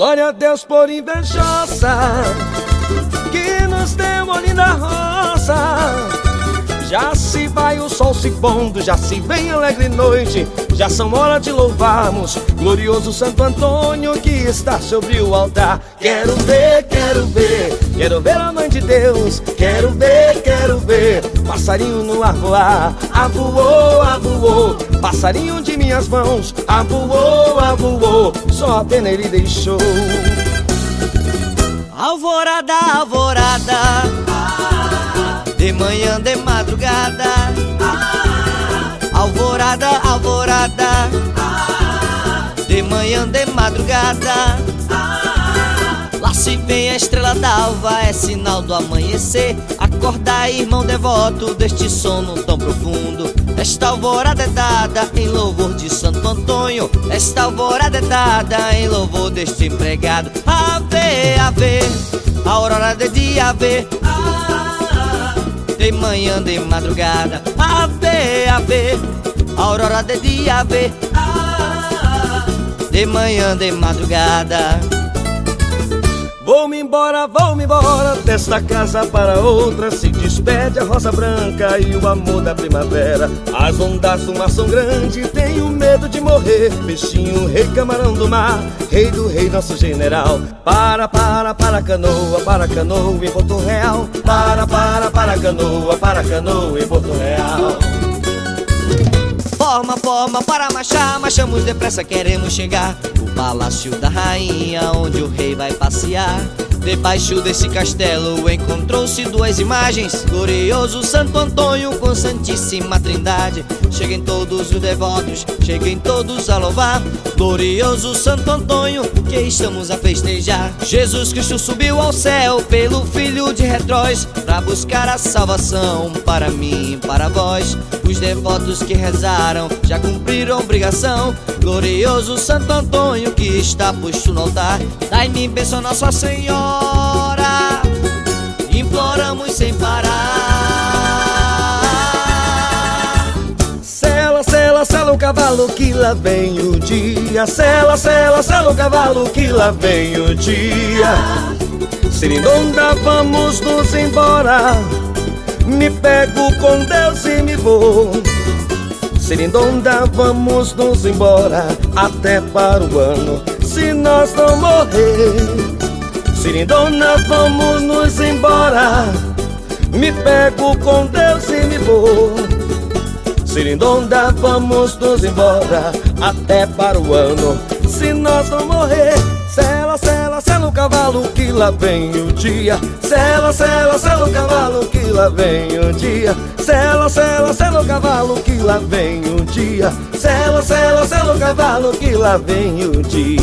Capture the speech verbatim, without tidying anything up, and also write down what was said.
Glória a Deus por invejosa que nos deu uma linda roça. Já se vai o sol se pondo, já se vem alegre noite, já são hora de louvarmos glorioso Santo Antônio que está sobre o altar. Quero ver, quero ver, quero ver a Mãe de Deus. Quero ver, quero ver passarinho no ar voar. Avoou, avoou, passarinho de minhas mãos. Avoou, avoou, só a pena ele deixou. Alvorada, alvorada, de manhã, de madrugada. Alvorada, alvorada, de manhã, de madrugada. Lá se vem a estrela d'alva, é sinal do amanhecer. Acorda, irmão devoto, deste sono tão profundo. Esta alvorada é dada em louvor de Santo Antônio. Esta alvorada é dada em louvor deste empregado. Ave, ave, a aurora de dia, ave, de manhã, de madrugada. Ave, ave, a aurora de dia, ave, de manhã, de madrugada. Vou-me embora, vou-me embora desta casa para outra. Se despede a rosa branca e o amor da primavera. As ondas do mar são grandes, tenho medo de morrer. Peixinho, rei, camarão do mar, rei do rei, nosso general. Para, para, para a canoa, para a canoa em Porto Real. Para, para, para a canoa, para a canoa em Porto Real. Forma, forma para marchar, marchamos depressa, queremos chegar no palácio da rainha, onde o rei vai passear. Debaixo desse castelo encontrou-se duas imagens, glorioso Santo Antônio com Santíssima Trindade. Cheguem todos os devotos, cheguem todos a louvar glorioso Santo Antônio que estamos a festejar. Jesus Cristo subiu ao céu pelo filho de Retróis, pra buscar a salvação para mim e para vós. Os devotos que rezaram já cumpriram a obrigação. Glorioso Santo Antônio que está posto no altar, dai-me bênção, Nossa Senhora, imploramos sem parar. Sela, sela, sela o cavalo que lá vem o dia. Sela, sela, sela o cavalo que lá vem o dia. Serindonga, vamos nos embora. Me pego com Deus e me vou. Serindonga, vamos nos embora até para o ano, se nós não morrer. Serindonga, vamos nos embora. Me pego com Deus e me vou. Serindonga, vamos nos embora até para o ano, se nós não morrer. Sela, sela, sela o cavalo que lá vem o dia. Sela, sela, sela o cavalo que lá vem o dia. Sela, sela, sela o cavalo que lá vem o dia. Sela, sela, sela o cavalo que lá vem o dia.